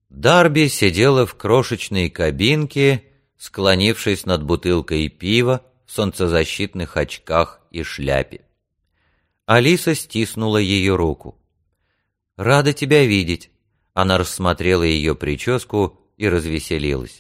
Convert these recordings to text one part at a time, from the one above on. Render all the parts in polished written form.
Дарби сидела в крошечной кабинке, склонившись над бутылкой пива, в солнцезащитных очках и шляпе. Алиса стиснула ее руку. «Рада тебя видеть». Она рассмотрела ее прическу и развеселилась.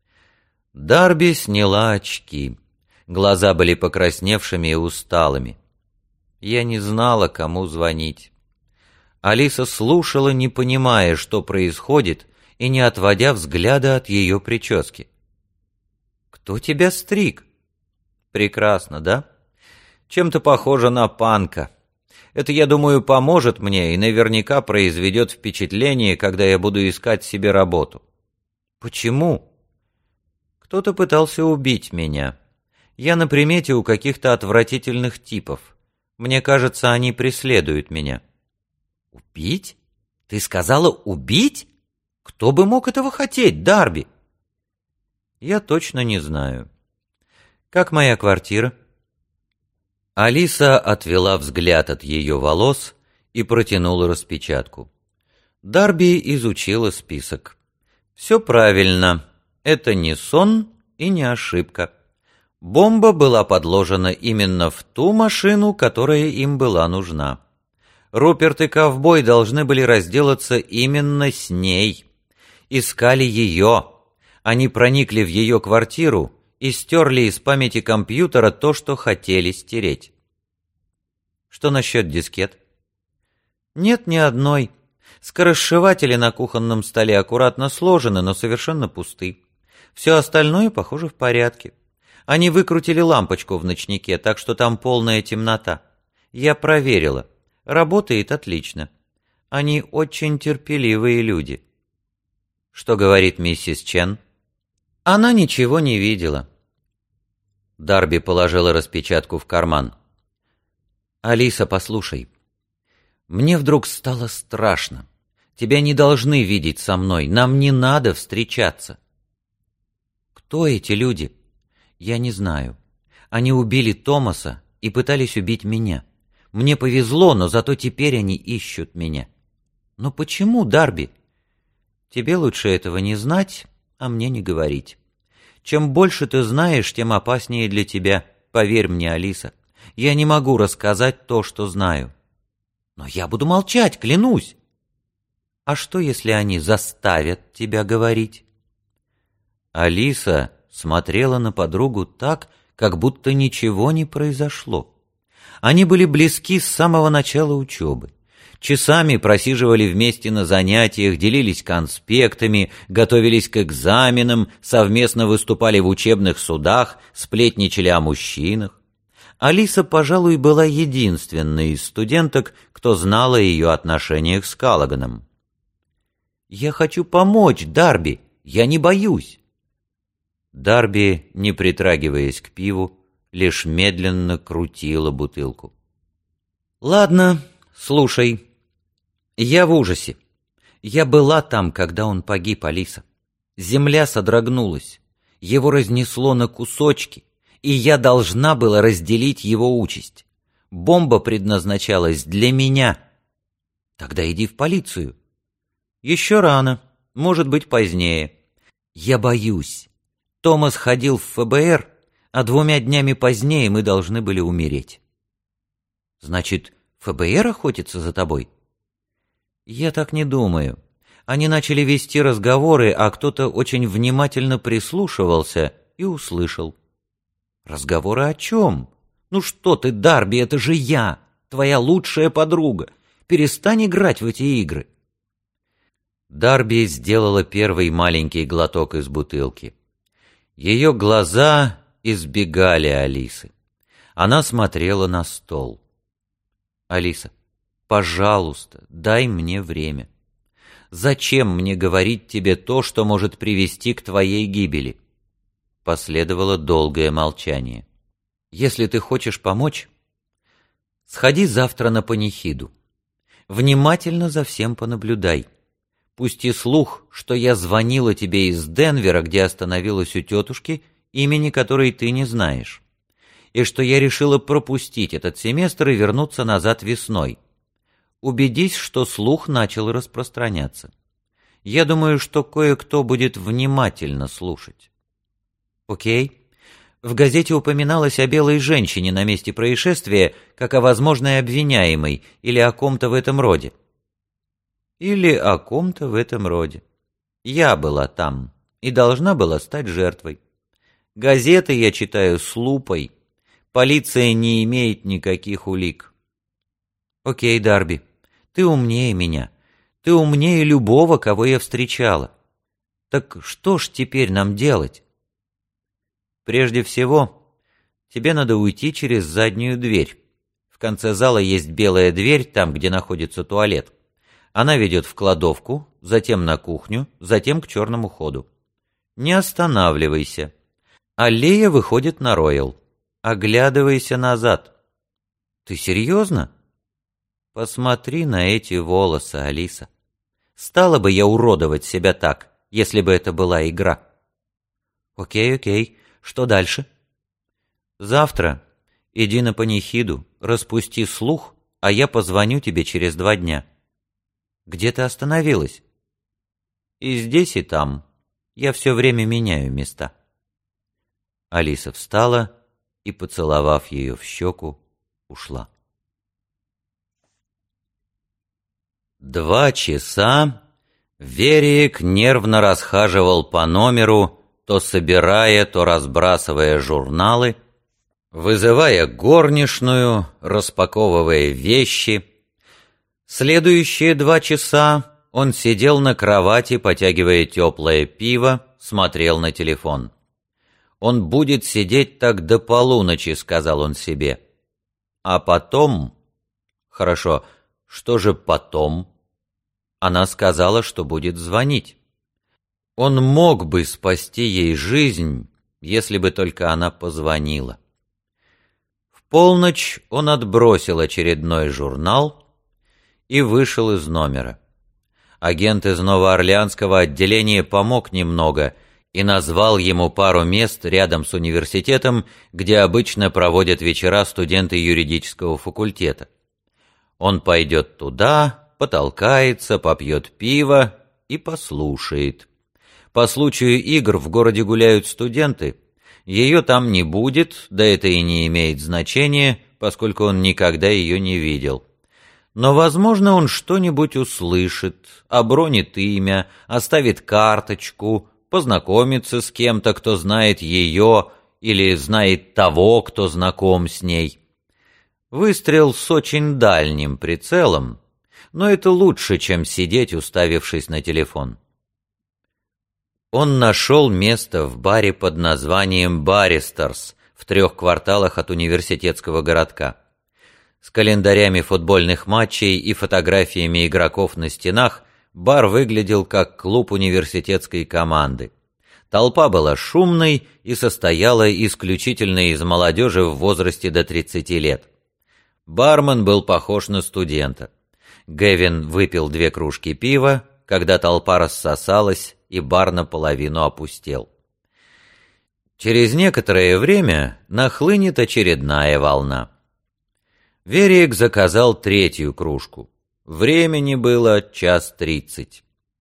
Дарби сняла очки. Глаза были покрасневшими и усталыми. Я не знала, кому звонить. Алиса слушала, не понимая, что происходит, и не отводя взгляда от ее прически. «Кто тебя стриг?» «Прекрасно, да? Чем-то похоже на панка. Это, я думаю, поможет мне и наверняка произведет впечатление, когда я буду искать себе работу». «Почему?» «Кто-то пытался убить меня. Я на примете у каких-то отвратительных типов. Мне кажется, они преследуют меня». «Убить? Ты сказала убить? Кто бы мог этого хотеть, Дарби?» «Я точно не знаю. Как моя квартира?» Алиса отвела взгляд от ее волос и протянула распечатку. Дарби изучила список. «Все правильно. Это не сон и не ошибка. Бомба была подложена именно в ту машину, которая им была нужна. Руперт и ковбой должны были разделаться именно с ней. Искали ее. Они проникли в ее квартиру и стерли из памяти компьютера то, что хотели стереть». «Что насчет дискет?» «Нет ни одной. Скоросшиватели на кухонном столе аккуратно сложены, но совершенно пусты. Все остальное, похоже, в порядке. Они выкрутили лампочку в ночнике, так что там полная темнота. Я проверила. Работает отлично. Они очень терпеливые люди». «Что говорит миссис Чен?» «Она ничего не видела». Дарби положила распечатку в карман. «Алиса, послушай. Мне вдруг стало страшно. Тебя не должны видеть со мной. Нам не надо встречаться». «Кто эти люди?» «Я не знаю. Они убили Томаса и пытались убить меня. Мне повезло, но зато теперь они ищут меня». «Но почему, Дарби?» «Тебе лучше этого не знать, а мне не говорить. Чем больше ты знаешь, тем опаснее для тебя. Поверь мне, Алиса. Я не могу рассказать то, что знаю». «Но я буду молчать, клянусь». «А что, если они заставят тебя говорить?» Алиса смотрела на подругу так, как будто ничего не произошло. Они были близки с самого начала учебы. Часами просиживали вместе на занятиях, делились конспектами, готовились к экзаменам, совместно выступали в учебных судах, сплетничали о мужчинах. Алиса, пожалуй, была единственной из студенток, кто знал о ее отношениях с Каллоганом. «Я хочу помочь, Дарби, я не боюсь». Дарби, не притрагиваясь к пиву, лишь медленно крутила бутылку. «Ладно, слушай. Я в ужасе. Я была там, когда он погиб, Алиса. Земля содрогнулась. Его разнесло на кусочки, и я должна была разделить его участь. Бомба предназначалась для меня». «Тогда иди в полицию». «Еще рано. Может быть, позднее». «Я боюсь. Томас ходил в ФБР, а 2 днями позднее мы должны были умереть». «Значит, ФБР охотится за тобой?» «Я так не думаю. Они начали вести разговоры, а кто-то очень внимательно прислушивался и услышал». «Разговоры о чем? Ну что ты, Дарби, это же я, твоя лучшая подруга. Перестань играть в эти игры». Дарби сделала первый маленький глоток из бутылки. Ее глаза избегали Алисы. Она смотрела на стол. «Алиса, пожалуйста, дай мне время. Зачем мне говорить тебе то, что может привести к твоей гибели?» Последовало долгое молчание. «Если ты хочешь помочь, сходи завтра на панихиду. Внимательно за всем понаблюдай. Пусти слух, что я звонила тебе из Денвера, где остановилась у тетушки, имени которой ты не знаешь, и что я решила пропустить этот семестр и вернуться назад весной. Убедись, что слух начал распространяться. Я думаю, что кое-кто будет внимательно слушать». «Окей». В газете упоминалось о белой женщине на месте происшествия, как о возможной обвиняемой, или о ком-то в этом роде. Или о ком-то в этом роде. Я была там и должна была стать жертвой. Газеты я читаю с лупой. Полиция не имеет никаких улик. Окей, Дарби, ты умнее меня. Ты умнее любого, кого я встречала. Так что ж теперь нам делать? Прежде всего, тебе надо уйти через заднюю дверь. В конце зала есть белая дверь, там, где находится туалет. Она ведет в кладовку, затем на кухню, затем к черному ходу. Не останавливайся. Аллея выходит на Роял. Оглядывайся назад. Ты серьезно? Посмотри на эти волосы, Алиса. Стала бы я уродовать себя так, если бы это была игра. Окей. Что дальше? Завтра иди на панихиду, распусти слух, а я позвоню тебе через 2 дня. Где ты остановилась? И здесь, и там. Я все время меняю места. Алиса встала и, поцеловав ее в щеку, ушла. 2 часа Вериек нервно расхаживал по номеру, то собирая, то разбрасывая журналы, вызывая горничную, распаковывая вещи. Следующие 2 часа он сидел на кровати, потягивая теплое пиво, смотрел на телефон. «Он будет сидеть так до полуночи», — сказал он себе. «А потом...» «Хорошо, что же потом?» Она сказала, что будет звонить. Он мог бы спасти ей жизнь, если бы только она позвонила. В полночь он отбросил очередной журнал и вышел из номера. Агент из Новоорлеанского отделения помог немного и назвал ему пару мест рядом с университетом, где обычно проводят вечера студенты юридического факультета. Он пойдет туда, потолкается, попьет пиво и послушает. По случаю игр в городе гуляют студенты. Ее там не будет, да это и не имеет значения, поскольку он никогда ее не видел. Но, возможно, он что-нибудь услышит, обронит имя, оставит карточку, познакомится с кем-то, кто знает ее или знает того, кто знаком с ней. Выстрел с очень дальним прицелом, но это лучше, чем сидеть, уставившись на телефон. Он нашел место в баре под названием «Баристерс» в 3 кварталах от университетского городка. С календарями футбольных матчей и фотографиями игроков на стенах бар выглядел как клуб университетской команды. Толпа была шумной и состояла исключительно из молодежи в возрасте до 30 лет. Бармен был похож на студента. Гевин выпил 2 кружки пива, когда толпа рассосалась, и бар наполовину опустел. Через некоторое время нахлынет очередная волна. Вериек заказал 3-ю кружку. Времени было 1:30.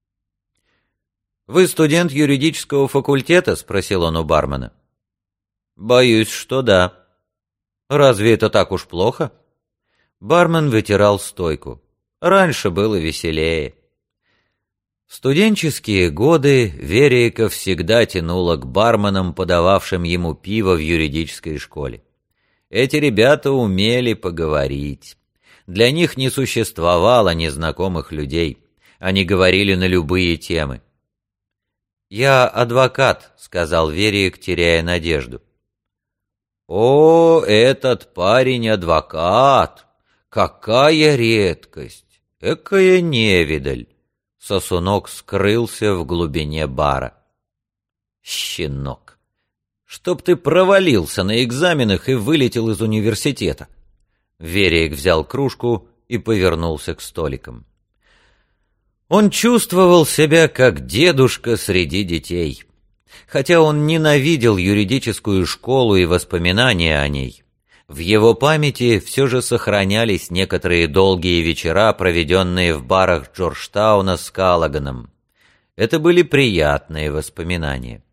«Вы студент юридического факультета?» — спросил он у бармена. «Боюсь, что да». «Разве это так уж плохо?» Бармен вытирал стойку. «Раньше было веселее». В студенческие годы Вериека всегда тянуло к барменам, подававшим ему пиво в юридической школе. Эти ребята умели поговорить. Для них не существовало незнакомых людей. Они говорили на любые темы. «Я адвокат», — сказал Вериек, теряя надежду. «О, этот парень адвокат! Какая редкость! Экая невидаль!» Сосунок скрылся в глубине бара. «Щенок! Чтоб ты провалился на экзаменах и вылетел из университета!» Вериек взял кружку и повернулся к столикам. Он чувствовал себя как дедушка среди детей. Хотя он ненавидел юридическую школу и воспоминания о ней, в его памяти все же сохранялись некоторые долгие вечера, проведенные в барах Джорджтауна с Каллаганом. Это были приятные воспоминания.